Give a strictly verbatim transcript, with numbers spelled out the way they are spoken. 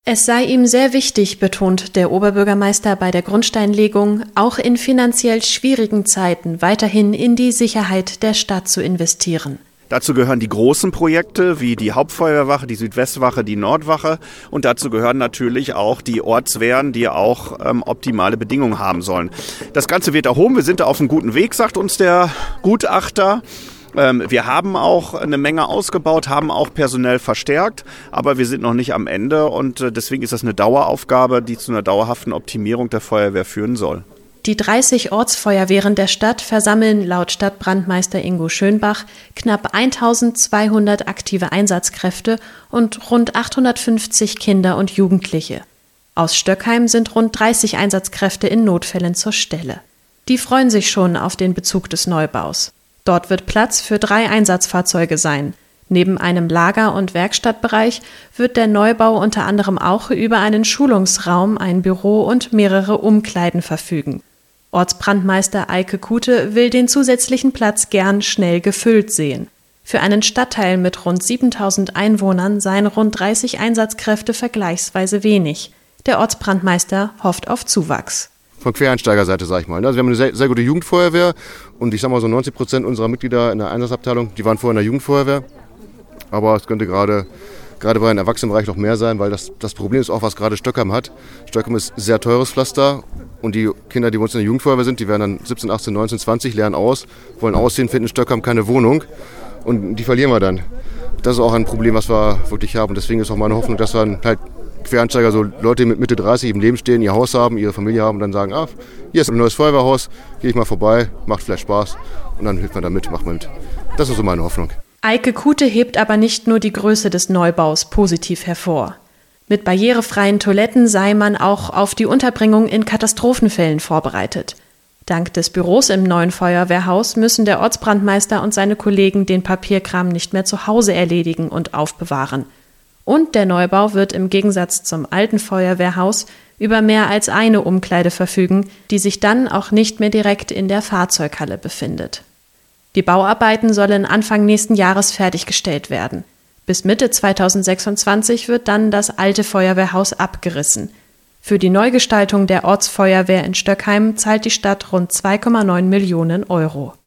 Es sei ihm sehr wichtig, betont der Oberbürgermeister bei der Grundsteinlegung, auch in finanziell schwierigen Zeiten weiterhin in die Sicherheit der Stadt zu investieren. Dazu gehören die großen Projekte wie die Hauptfeuerwache, die Südwestwache, die Nordwache. Und dazu gehören natürlich auch die Ortswehren, die auch ähm, optimale Bedingungen haben sollen. Das Ganze wird erhoben. Wir sind da auf einem guten Weg, sagt uns der Gutachter. Wir haben auch eine Menge ausgebaut, haben auch personell verstärkt, aber wir sind noch nicht am Ende und deswegen ist das eine Daueraufgabe, die zu einer dauerhaften Optimierung der Feuerwehr führen soll. Die dreißig Ortsfeuerwehren der Stadt versammeln laut Stadtbrandmeister Ingo Schönbach knapp eintausendzweihundert aktive Einsatzkräfte und rund achthundertfünfzig Kinder und Jugendliche. Aus Stöckheim sind rund dreißig Einsatzkräfte in Notfällen zur Stelle. Die freuen sich schon auf den Bezug des Neubaus. Dort wird Platz für drei Einsatzfahrzeuge sein. Neben einem Lager- und Werkstattbereich wird der Neubau unter anderem auch über einen Schulungsraum, ein Büro und mehrere Umkleiden verfügen. Ortsbrandmeister Eike Kute will den zusätzlichen Platz gern schnell gefüllt sehen. Für einen Stadtteil mit rund siebentausend Einwohnern seien rund dreißig Einsatzkräfte vergleichsweise wenig. Der Ortsbrandmeister hofft auf Zuwachs. Von Quereinsteigerseite, sag ich mal. Also wir haben eine sehr, sehr gute Jugendfeuerwehr und ich sag mal so neunzig Prozent unserer Mitglieder in der Einsatzabteilung, die waren vorher in der Jugendfeuerwehr. Aber es könnte gerade, gerade bei einem Erwachsenenbereich noch mehr sein, weil das, das Problem ist auch, was gerade Stöckheim hat. Stöckheim ist sehr teures Pflaster und die Kinder, die bei uns in der Jugendfeuerwehr sind, die werden dann siebzehn, achtzehn, neunzehn, zwanzig, lernen aus, wollen ausziehen, finden in Stöckheim keine Wohnung und die verlieren wir dann. Das ist auch ein Problem, was wir wirklich haben und deswegen ist auch meine Hoffnung, dass wir halt Quereinsteiger, so Leute mit Mitte dreißig im Leben stehen, ihr Haus haben, ihre Familie haben und dann sagen, ah, hier ist ein neues Feuerwehrhaus, gehe ich mal vorbei, macht vielleicht Spaß und dann hilft man da mit, macht man mit. Das ist so meine Hoffnung. Eike Kute hebt aber nicht nur die Größe des Neubaus positiv hervor. Mit barrierefreien Toiletten sei man auch auf die Unterbringung in Katastrophenfällen vorbereitet. Dank des Büros im neuen Feuerwehrhaus müssen der Ortsbrandmeister und seine Kollegen den Papierkram nicht mehr zu Hause erledigen und aufbewahren. Und der Neubau wird im Gegensatz zum alten Feuerwehrhaus über mehr als eine Umkleide verfügen, die sich dann auch nicht mehr direkt in der Fahrzeughalle befindet. Die Bauarbeiten sollen Anfang nächsten Jahres fertiggestellt werden. Bis Mitte zweitausendsechsundzwanzig wird dann das alte Feuerwehrhaus abgerissen. Für die Neugestaltung der Ortsfeuerwehr in Stöckheim zahlt die Stadt rund zwei Komma neun Millionen Euro.